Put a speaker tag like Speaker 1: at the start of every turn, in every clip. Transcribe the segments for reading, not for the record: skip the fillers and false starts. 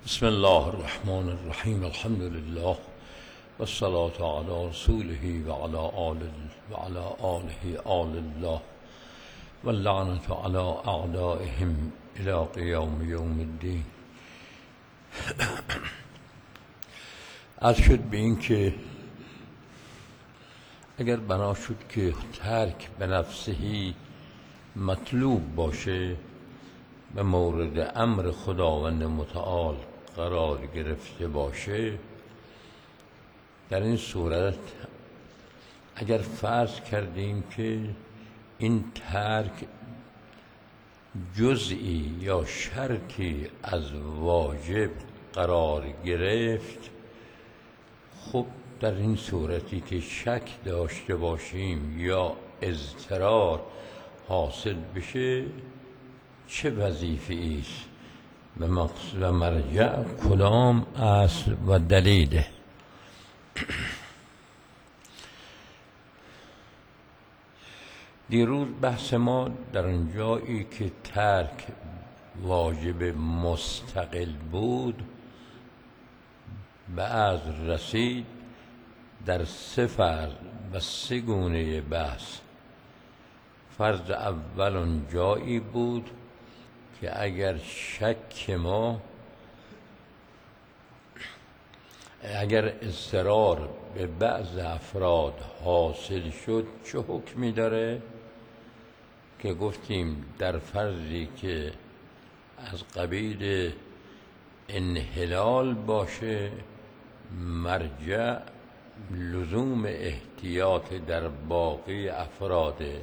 Speaker 1: بسم الله الرحمن الرحیم. الحمد لله و الصلاة علی رسوله و علی آله آل الله و اللعنة علی اعدائهم الی قیام یوم الدین. عرض شد به این که اگر بنا شد که ترک به نفسهی مطلوب باشه به مورد امر خداوند متعال قرار گرفته باشه، در این صورت اگر فرض کردیم که این ترک جزئی یا شرطی از واجب قرار گرفت، خب در این صورتی که شک داشته باشیم یا اضطرار حاصل بشه، چه وظیفه ایست به مقصد و مرجع کدام اصل و دلیله؟ دیروز بحث ما در اون جایی که ترک واجب مستقل بود به از رسید در سه فرض و سه گونه بحث. فرض اول اون جایی بود که اگر اگر اضطرار به بعض افراد حاصل شد چه حکمی داره، که گفتیم در فرضی که از قبیل انحلال باشه مرجع لزوم احتیاط در باقی افراده،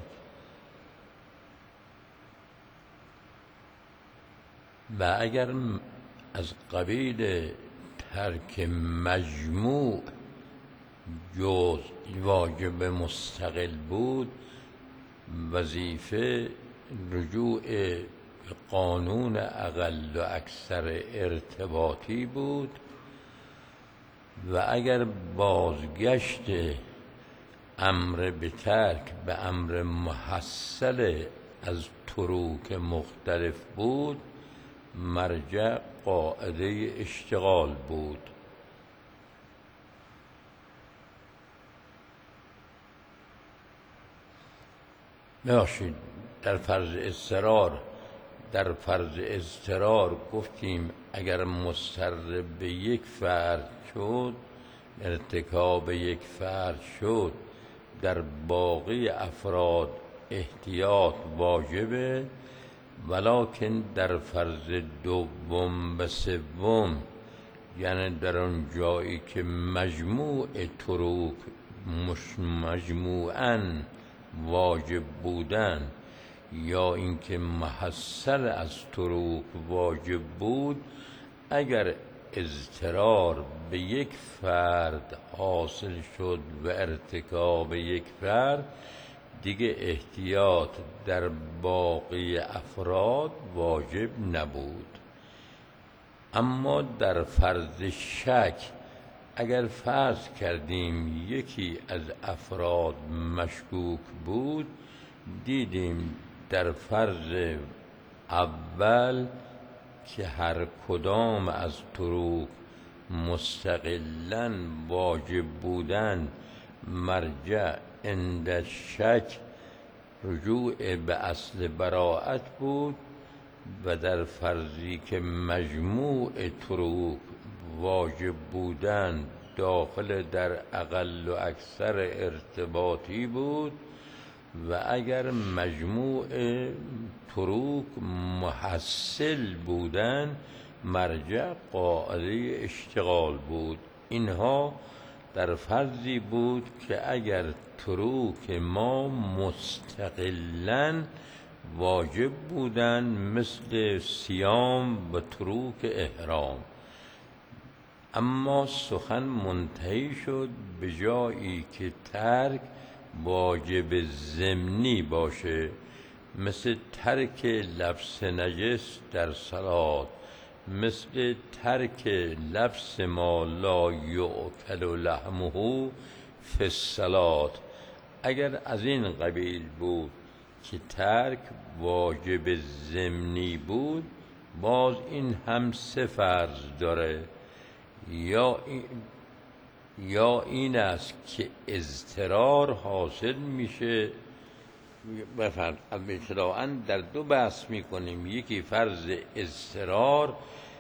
Speaker 1: و اگر از قبیل ترک مجموع جز واجب مستقل بود، وظیفه رجوع به قانون اقل و اکثر ارتباطی بود، و اگر بازگشت امر به ترک به امر محصل از طرق مختلف بود، مرجع قاعده اشتغال بود. ببخشید، در فرض اضطرار گفتیم اگر مضطر به یک فرد شد، ارتکاب یک فرد شد، در باقی افراد احتیاط واجبه، ولکن در فرض دوم و سوم، یعنی در اون جایی که مجموع طرق مجموعاً واجب بودن یا اینکه محصل از طرق واجب بود، اگر اضطرار به یک فرد حاصل شد و ارتکاب یک فرد، دیگه احتیاط در باقی افراد واجب نبود. اما در فرض شک اگر فرض کردیم یکی از افراد مشکوک بود، دیدیم در فرض اول که هر کدام از طرق مستقلاً واجب بودن، مرجع عند شک رجوع به اصل براءت بود، و در فرضی که مجموع طرق واجب بودن داخل در اقل و اکثر ارتباطی بود، و اگر مجموع طرق محصل بودن مرجع قاعده اشتغال بود. اینها در فرضی بود که اگر طرق ما مستقلاً واجب بودن، مثل صیام و طرق احرام، اما سخن منتهی شد به جایی که ترک واجب ضمنی باشه، مثل ترک لبس نجس در صلات، مثل ترک لبس ما لا یؤکل لحمه فی الصلات. اگر از این قبیل بود که ترک واجب ضمنی بود، باز این هم سه فرض داره. یا این است که اضطرار حاصل میشه، ابتداءً در دو بحث میکنیم، یکی فرض اضطرار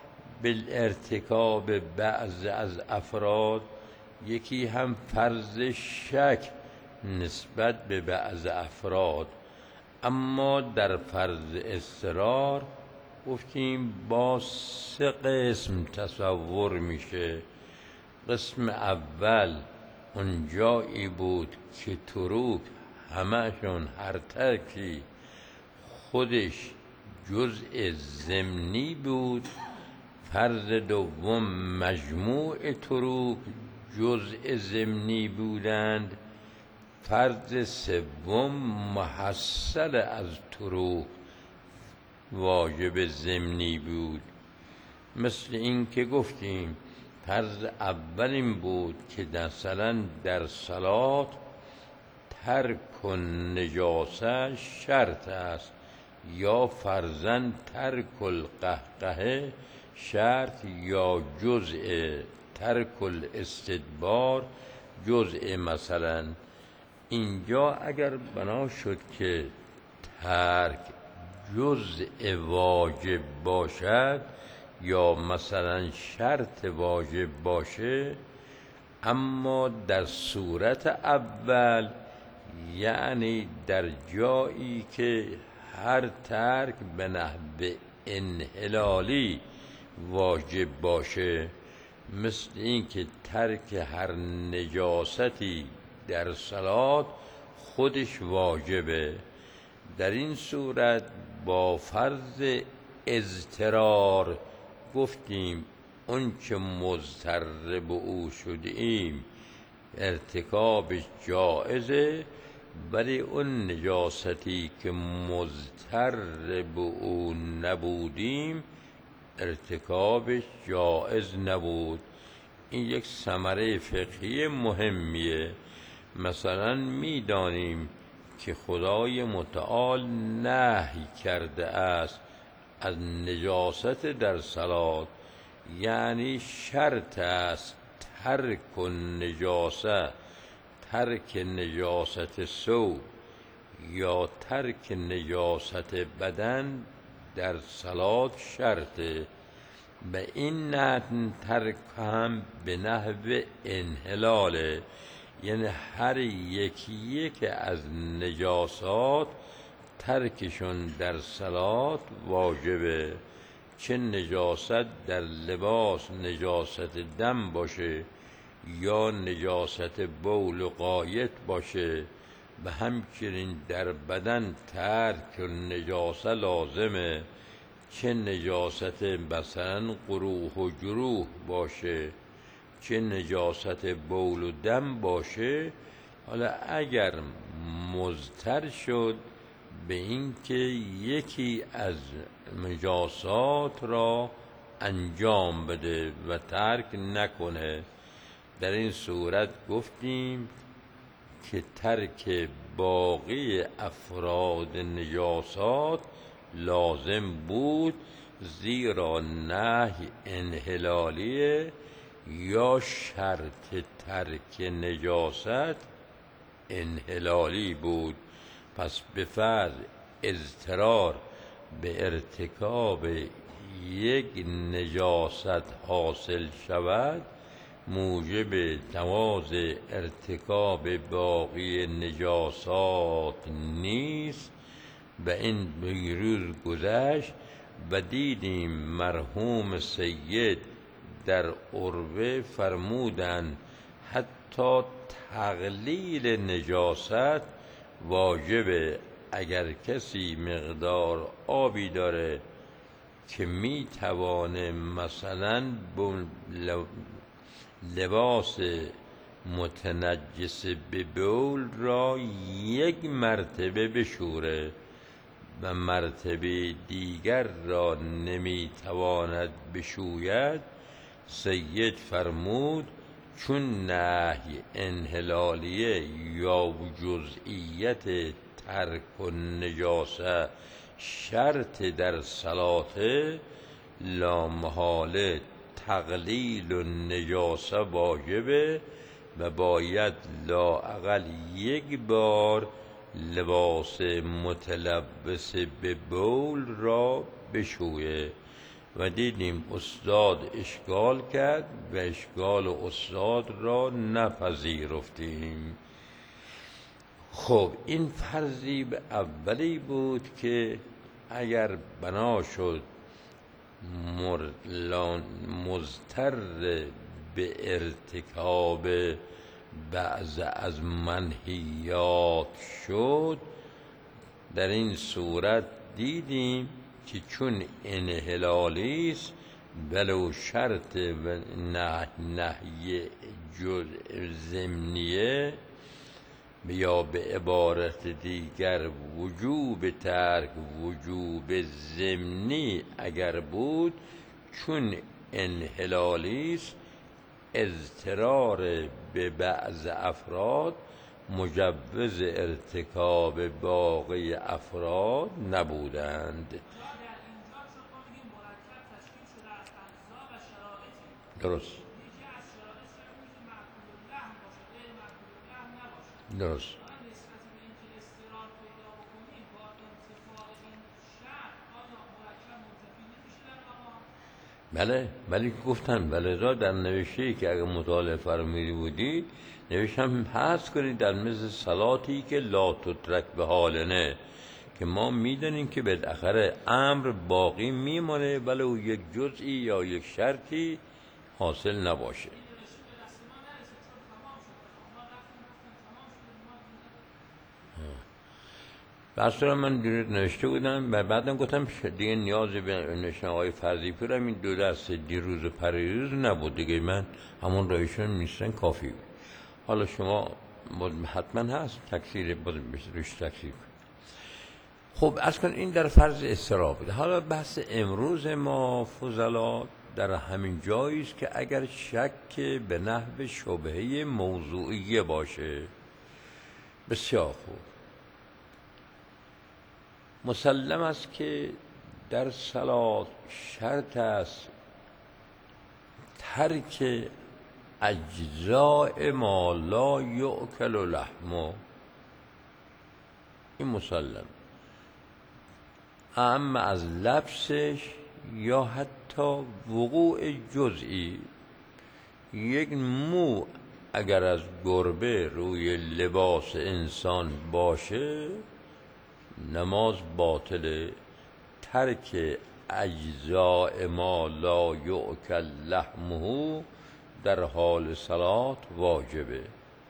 Speaker 1: بالارتکاب بعض از افراد، یکی هم فرض شک نسبت به بعض افراد. اما در فرض اضطرار گفتیم با سه قسم تصور میشه. قسم اول اون جایی بود که تروک همه‌شون هر ترکی خودش جزء ضمنی بود. فرض دوم مجموع تروک جزء ضمنی بودند. فرض سوم محصل از تروک واجب ضمنی بود. مثل این که گفتیم فرض اول این بود که مثلا در صلات ترک نجاسه شرط است، یا فرضاً ترک القهقه شرط، یا جزء ترک الاستدبار جزء. مثلا اینجا اگر بنا شد که ترک جزء واجب باشد یا مثلا شرط واجب باشه، اما در صورت اول یعنی در جایی که هر ترک به نحو انحلالی واجب باشه، مثل این که ترک هر نجاستی در صلات خودش واجبه، در این صورت با فرض اضطرار گفتیم اون که مضطر به او شدیم ارتکابش جائزه، ولی اون نجاستی که مضطر به او نبودیم ارتکابش جائز نبود. این یک ثمره فقهی مهمیه. مثلا میدانیم که خدای متعال نهی کرده است از نجاست در صلات، یعنی شرط است ترک نجاسه، ترک نجاست ثوب یا ترک نجاست بدن در صلات شرطه. به این نحو ترک هم به نحو انحلاله، یعنی هر یکی از نجاسات ترکشون در صلات واجبه. چه نجاست در لباس نجاست دم باشه یا نجاست بول و غایط باشه، و همچنین در بدن ترک نجاسه لازمه. چه نجاست مثلا قروح و جروح باشه، چه نجاست بول و دم باشه. حالا اگر مضطر شد به این که یکی از نجاسات را انجام بده و ترک نکنه، در این صورت گفتیم که ترک باقی افراد نجاسات لازم بود، زیرا نهی انحلالیه یا شرط ترک نجاست انحلالی بود. پس به فرض اضطرار به ارتکاب یک نجاست حاصل شود موجب جواز ارتکاب باقی نجاسات نیست. و این بیروز گذشت و دیدیم مرحوم سید در عروه فرمودند حتی تقلیل نجاست واجبه. اگر کسی مقدار آبی داره که می توانه مثلا لباس متنجس به بول را یک مرتبه بشوره و مرتبه دیگر را نمی تواند بشوید، سید فرمود چون نهی انحلالیه یا جزئیت ترک النجاسه شرط در صلاته،
Speaker 2: لامحاله تقلیل و نجاسه واجبه و باید لااقل یک بار لباس متلبس به بول را بشویه و دیدیم استاد اشکال کرد و اشکال استاد را نپذیرفتیم. خب این فرضی به اولی بود که اگر بنا شد مضطر به ارتکاب بعض از منهیات شد، در این صورت دیدیم که چون انحلالی است ولو شرط و نهی ضمنیه یا به عبارت دیگر وجوب ترک وجوب ضمنی اگر بود، چون انحلالی است اضطرار به بعض افراد مجوز ارتکاب باقی افراد نبودند. درست درست بله ولی گفتن ولذا در نوشته‌ای که اگر مطالعه فرموده بودی نوشتم حذف کنید در مثل صلاتی که لا تترک به حالنه، که ما میدونیم که بالاخره امر باقی میمونه ولو یک جزئی یا یک شرطی حاصل نباشه. اصلا من نوشته بودم و بعدم گفتم دیگه نیازی به نشنه های فرضی پورم این دو دست دیروز و پریروز نبود دیگه، من همون رایشون نیستن کافی بود. حالا شما حتما هست تکثیر روش تکثیر. خب از کن این در فرض استرا بود. حالا بحث امروز ما فضلا در همین جایی است که اگر شک به نحو شبهه موضوعیه باشه. بسیار خوب، مسلم است که در صلات شرط است ترک اجزاء ما لا یؤکل لحمه، این مسلم، اما از لبسش یا حتی وقوع جزئی. یک مو اگر از گربه روی لباس انسان باشه نماز باطله. ترک اجزاء ما لا یؤکل لحمه در حال صلات واجبه.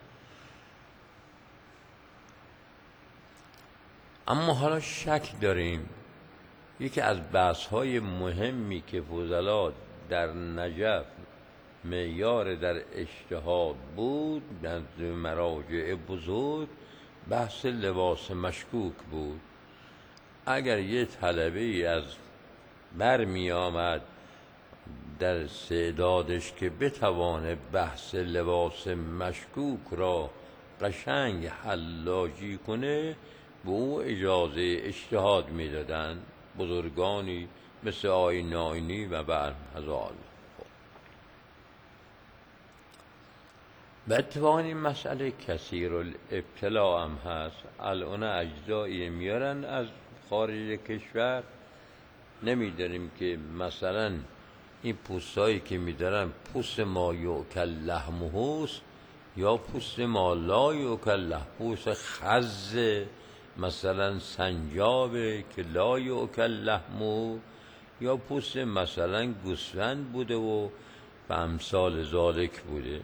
Speaker 2: اما حالا شک داریم. یکی از بحث‌های مهمی که فضلا در نجف معیار در اجتهاد بود نزد مراجع بزرگ، بحث لباس مشکوک بود. اگر یه طلبه از برمی آمد در استعدادش که بتوانه بحث لباس مشکوک را قشنگ حلاجی کنه، به او اجازه اجتهاد میدادن بزرگانی مثل آقای ناینی و بعد هزار. به اتفاق این مسئله کثیر الابتلاء هم هست. الان اجزایی میارن از خارج کشور، نمیدانیم که مثلا این پوستایی که میدارن پوست ما یؤکل لحمه هست یا پوست ما لا یؤکل لحمه، پوست خز مثلا سنجابه که لا یؤکل لحمه، یا پوست مثلا گوسفند بوده و به امثال ذالک بوده.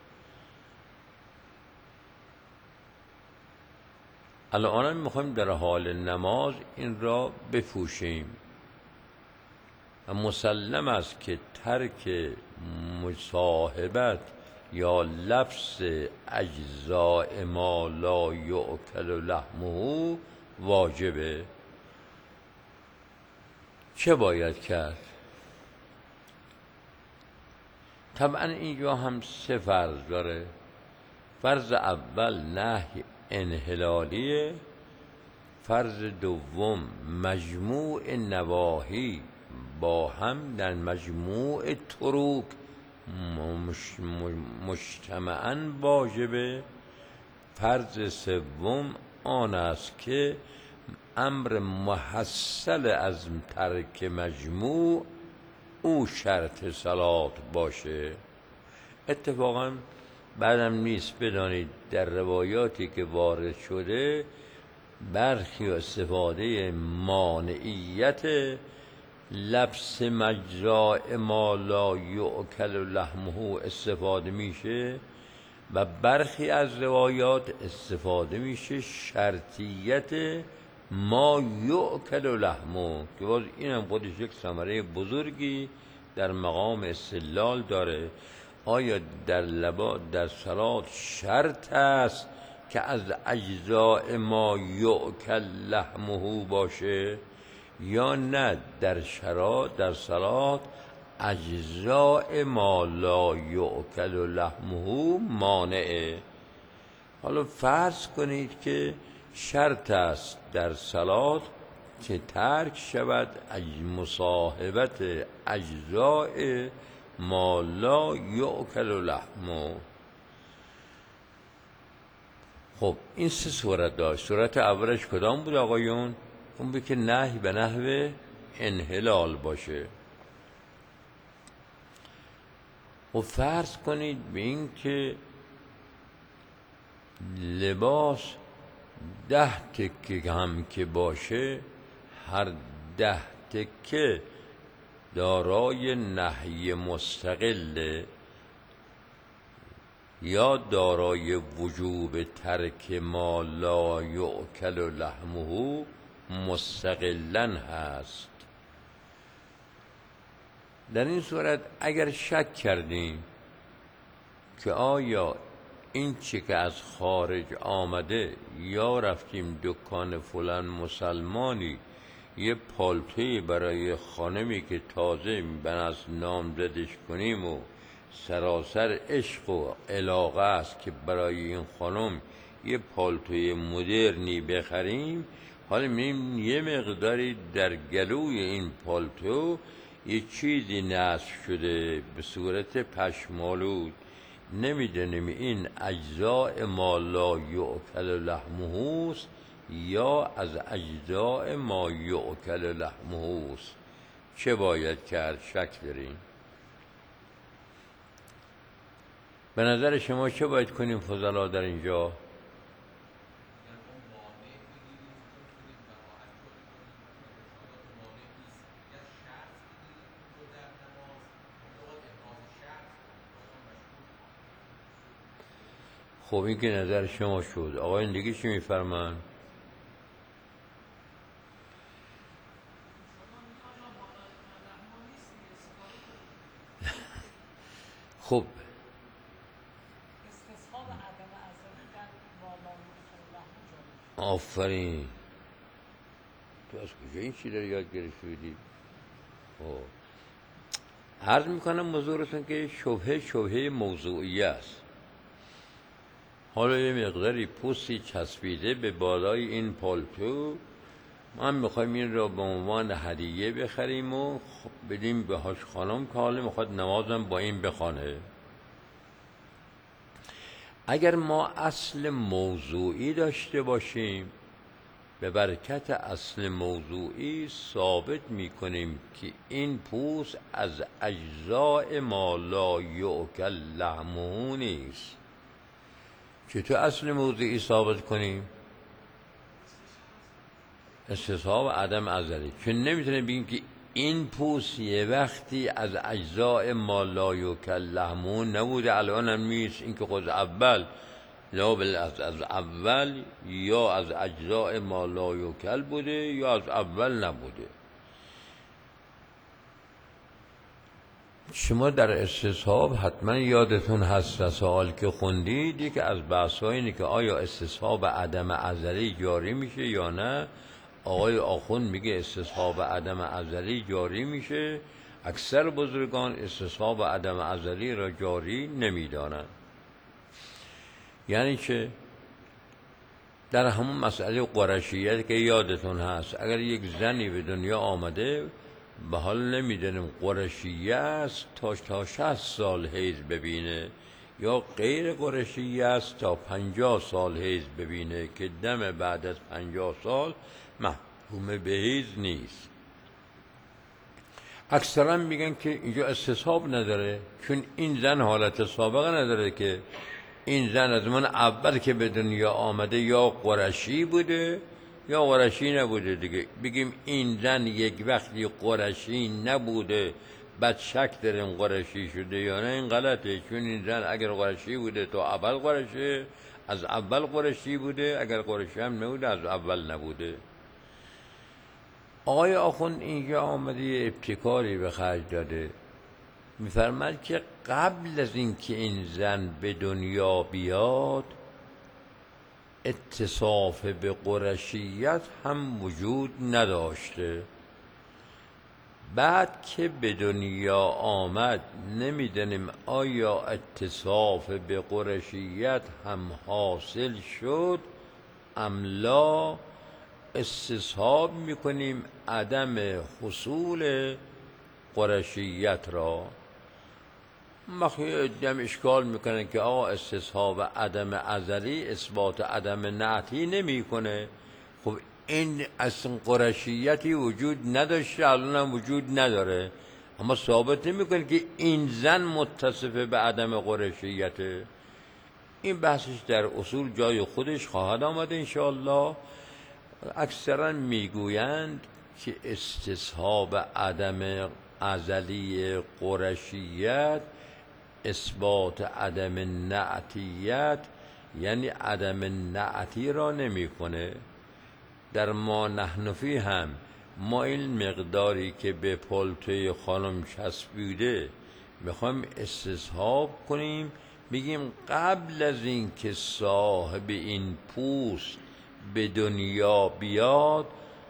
Speaker 2: الان میخوایم در حال نماز این را بپوشیم و مسلم است که ترک مصاحبت یا لبس اجزاء ما لا یؤکل لحمه واجبه. چه باید کرد؟ طبعا اینجا هم سه فرض داره. فرض اول نهی انحلالیه، فرض دوم مجموع نواهی با هم در مجموع طرق مجتمعاً واجبه. فرض سوم آن است که امر محصل از ترک مجموع او شرط صلات باشه. اتفاقا بعدم نیست بدانید در روایاتی که وارد شده برخی استفاده مانعیت لبس مجزاء ما لا یؤکل لحمه استفاده میشه و برخی از روایات استفاده میشه شرطیت ما یؤکل لحمه، که باز اینم خودش یک ثمره بزرگی در مقام استدلال داره. آیا در صلات شرط است که از اجزاء ما یؤکل لحمه باشه یا نه در صلات اجزاء ما لا یؤکل لحمه مانعه؟ حالا فرض کنید که شرط است در صلات که ترک شود مصاحبت اجزاء ما لا یؤکل لحمه. خب این سه صورت داشت. صورت اولش کدام بود آقایون؟ اون بود که نهی به نحو انحلال باشه. و فرض کنید به این که لباس 10 تکه هم که باشه، هر 10 تکه دارای نهی مستقل یا دارای وجوب ترک ما لا یؤکل لحمه مستقلا هست. در این صورت اگر شک کردیم که آیا این چی که از خارج آمده، یا رفتیم دکان فلان مسلمانی یه پالتوی برای خانمی که تازه بناس نامزدش کنیم و سراسر عشق و علاقه است که برای این خانم یه پالتوی مدرنی بخریم، حالا می‌بینیم یه مقداری در گلوی این پالتو یه چیزی نصب شده به صورت پشمالود، نمیدونیم این اجزاء ما لا یؤکل لحمه است یا از اجزاء ما یؤکل لحمه است. چه باید کرد؟ شک داریم. به نظر شما چه باید کنیم فضلا در اینجا؟ خب این که نظر شما شد. آقایان دیگه چی میفرمان؟ خب آفرین، تو از کجا این چی داری یاد گرفته بودی؟ عرض میکنم حضورتون که شبهه موضوعی است. حالا یه مقداری پوستی چسبیده به بالای این پالتو، من میخوایم این را به عنوان هدیه بخریم و بدیم به هاش خانم که حالا میخواد نمازم با این بخوانه. اگر ما اصل موضوعی داشته باشیم، به برکت اصل موضوعی ثابت میکنیم که این پوست از اجزاء ما لا یؤکل لحمه نیست. چطور اصل موضوعی ثابت کنیم؟ استصحاب عدم ازلی. چون نمیتونیم بگیم که این پوست یه وقتی از اجزاء ما لا یؤکل لحمه نبوده الان هم نیست. این که خود اول از اول یا از اجزاء ما لا یؤکل بوده یا از اول نبوده. شما در استصحاب حتما یادتون هست رسائل که خوندید که از بحث‌ها اینه که آیا استصحاب عدم ازلی جاری میشه یا نه. آقای آخوند میگه استصحاب عدم ازلی جاری میشه. اکثر بزرگان استصحاب عدم ازلی را جاری نمیدانند. یعنی که در همون مسئله قرشیت که یادتون هست، اگر یک زنی به دنیا آمده به حال نمیدونیم قرشیه است تا 60 سال حیض ببینه یا غیر قرشیه است تا 50 سال حیض ببینه که دم بعد از 50 سال محکوم به حیض نیست. اکثرا میگن که اینجا استصحاب نداره، چون این زن حالت سابقه نداره، که این زن از من اول که به دنیا آمده یا قرشی بوده یا قرشی نبوده دیگه. بگیم این زن یک وقتی قرشی نبوده بعد شک داریم قرشی شده یا نه، این غلطه، چون این زن اگر قرشی بوده تو اول قرشه، از اول قرشی بوده، اگر قرشی هم نبوده از اول نبوده. آقای آخوند اینجا آمده یه ابتکاری به خرج داده، میفرماد که قبل از اینکه این زن به دنیا بیاد اتصاف به قرشیت هم وجود نداشته، بعد که به دنیا آمد نمیدونیم آیا اتصاف به قرشیت هم حاصل شد ام لا. استصحاب میکنیم عدم حصول قرشیت را. مخیدم اشکال میکنه که آقا استصحاب عدم ازلی اثبات عدم نعتی نمیکنه. خب این اصلا قرشیتی وجود نداشته، الان هم وجود نداره، اما ثابت نمیکنه که این زن متصف به عدم قرشیته. این بحثش در اصول جای خودش خواهد آمده انشاءالله. اکثرا میگویند که استصحاب عدم ازلی قرشیت اثبات عدم نعتیت، یعنی عدم نعتی را نمیکنه. در ما نحنفی هم ما این مقداری که به پلته خانم چسبیده میخوایم استصحاب کنیم، بگیم قبل از این که صاحب این پوست به دنیا بیاد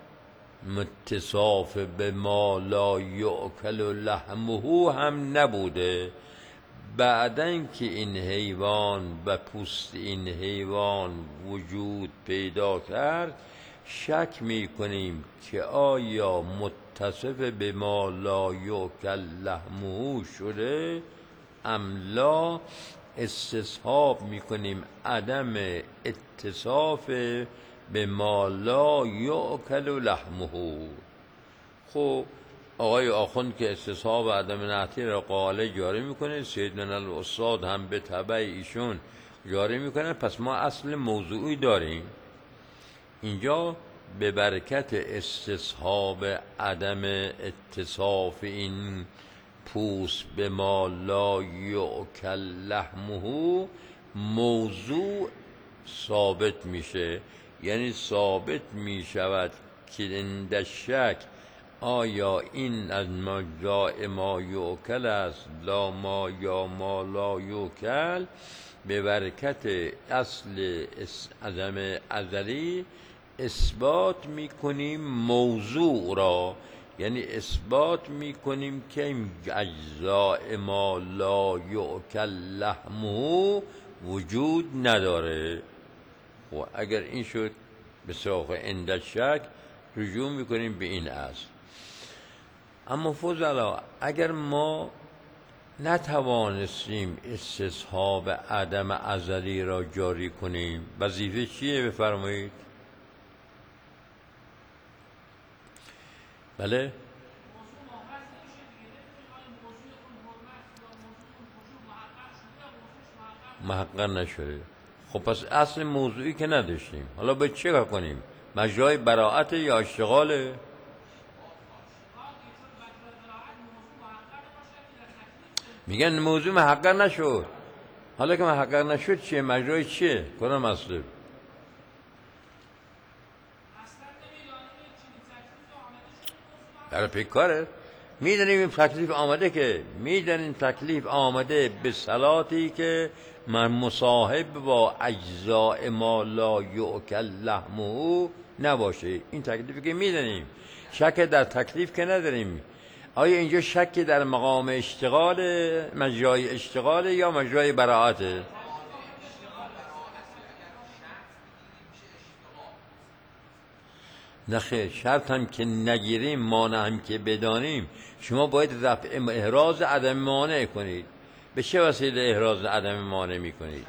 Speaker 2: متصاف به ما لا یؤکل لحمه هم نبوده. بعدن که این حیوان و پوست این حیوان وجود پیدا کرد شک میکنیم که آیا متصف به ما لا یؤکل لحمه شده ام لا. استصحاب میکنیم عدم اتصاف به ما لا یؤکل لحمه. خب آقای آخوند که استصحاب عدم نعتی را قاله جاری میکنه، سیدنا الاستاد هم به تبع ایشون جاری میکنه، پس ما اصل موضوعی داریم اینجا. به برکت استصحاب عدم اتصاف این پوست به ما لا یؤکل لحمه موضوع ثابت میشه، یعنی ثابت میشود که عند شک آیا این از مجزاء ما یؤکل است لا ما یا ما لا یؤکل. به برکت اصل عدم ازلی اثبات میکنیم موضوع را، یعنی اثبات میکنیم که این اجزاء ما لا یؤکل لحمه وجود نداره. و اگر این شد به سراغ عند شک رجوع میکنیم به این اصل. اما فضلا اگر ما نتوانستیم استصحاب عدم ازلی را جاری کنیم وظیفه چیه بفرمایید؟ بله محقق نشده. خب پس اصل موضوعی که نداشتیم، حالا باید چه کار کنیم؟ مجرای براعت یا اشتغاله؟ میگن موضوع محقق نشد. حالا که محقق نشد چیه؟ مجرای چیه؟ کدام اصله؟ در پیکاره میدونیم این تکلیف آمده، که میدونیم تکلیف آمده به صلاتی که من مصاحب با اجزاء ما لا یؤکل لحمه نباشه. این تکلیفی که میدونیم، شک در تکلیف که نداریم. آیا اینجا شک در مقام اشتغال، مجرای اشتغال یا مجرای براعته؟ نخیر، شرط هم که نگیریم، مانع هم که بدانیم، شما باید رفع احراز عدم مانع کنید. به چه وسیله احراز عدم مانع میکنید؟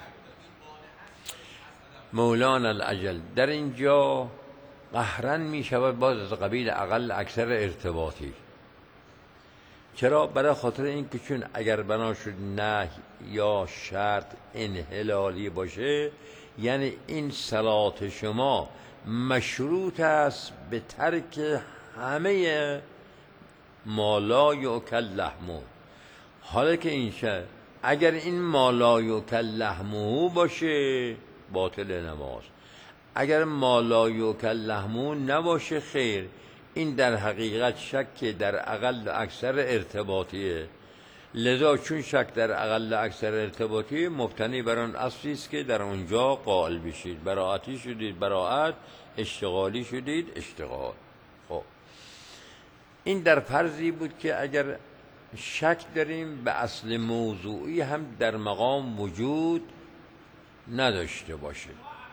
Speaker 2: مولانا الاجل در اینجا قهرن می شود باز از قبیل اقل اکثر ارتباطی. چرا؟ برای خاطر این که چون اگر بنا شد نهی یا شرط انحلالی باشه، یعنی این صلات شما مشروط است به ترک همه ما لا یؤکل لحمه. حالا که این شد اگر این ما لا یؤکل لحمه باشه باطل نماز، اگر ما لا یؤکل لحمه نباشه خیر. این در حقیقت شک در اقل اکثر ارتباطیه. لذا چون شک در اقل اکثر ارتباطی مبتنی بر آن اصلی است که در اونجا قائل بشید. براعتی شدید براعت، اشتغالی شدید اشتغال. خب این در فرضی بود که اگر شک داریم به اصل موضوعی هم در مقام وجود نداشته باشه.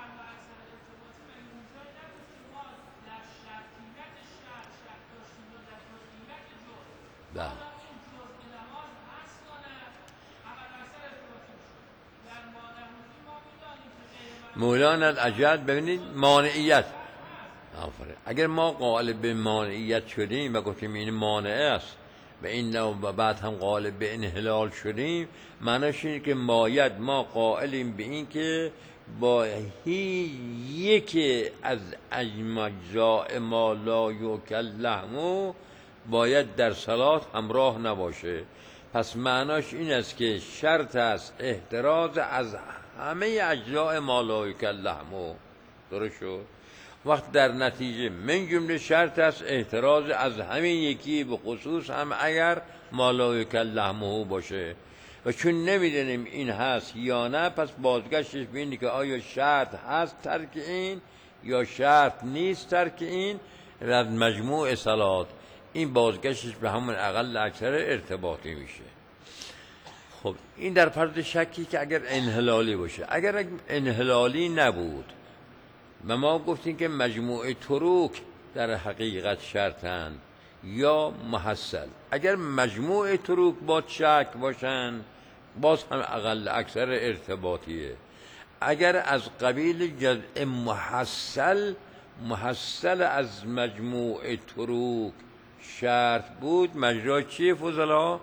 Speaker 2: بله. مولانا الاجل ببینید مانعیت. اگر ما قائل به مانعیت شدیم و گفتیم این مانع است و این و بعد هم قائل به انحلال شدیم، معنیش اینه که باید ما قائلیم به این که با یکی از اجزاء ما لا یؤکل لحمه باید در صلات همراه نباشه. پس معناش این است که شرط است احتراز از همه اجزاء ما لا یؤکل لحمه. درست شد؟ وقت در نتیجه من جمله شرط است احتراز از همین یکی، به خصوص هم اگر ما لا یؤکل لحمه باشه. و چون نمیدونیم این هست یا نه، پس بازگشتش به اینه که آیا شرط هست ترک این یا شرط نیست ترک این. از مجموع صلات این بازگشتش به همون اقل اکثر ارتباطی میشه. خب این در فرض شکی که اگر انحلالی باشه. اگر انحلالی نبود و ما گفتیم که مجموع تروک در حقیقت شرطن یا محصل، اگر مجموع تروک با شک باشن باز هم اقل اکثر ارتباطیه. اگر از قبیل جزء محصل از مجموع تروک شرط بود، مجرا چیه فضلا؟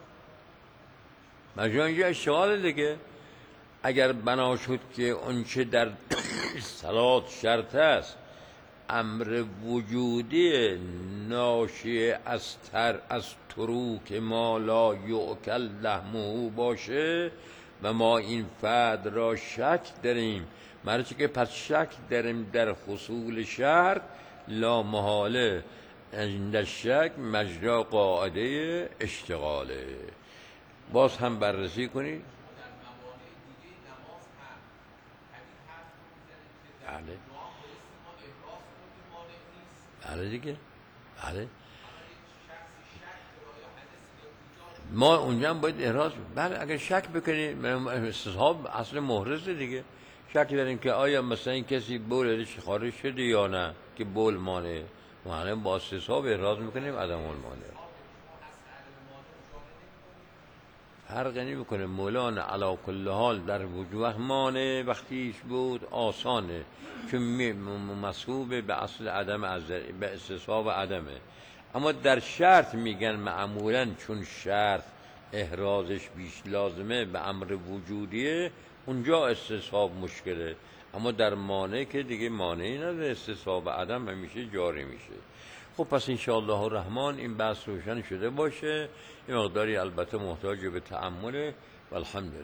Speaker 2: مجرا اینجا اشتغال دیگه. اگر بنا شد که اونچه در صلات شرط است امر وجودی ناشی از تروک ما لا یؤکل لحمه باشه و ما این فرد را شک داریم، معنی که پس شک داریم در حصول شرط، لا محاله عند الشک مجرا قاعده اشتغاله. باز هم بررسی کنید. بله بله دیگه. بله ما اونجا هم باید احراز. بله اگر شک بکنید استصحاب اصل محرز دیگه. شک داریم که آیا مثلا این کسی بول خارج شده یا نه که بول مانه، معنی با استصحاب احراز میکنیم عدم المانع. فرق نمیکنه. مولانا علی کل حال در وجود مانع وقتیش بود آسانه، چون مسحوب به اصل عدم، به استصحاب عدمه. اما در شرط میگن معمولا چون شرط احرازش بیش لازمه به امر وجودیه، اونجا استصحاب مشکله. اما در مانع که دیگه مانعی نداره، استصحاب عدم همیشه جاری میشه. خب پس انشاءالله الرحمن این بحث روشن شده باشه. این مقداری البته محتاج به تأمله و الحمدلله.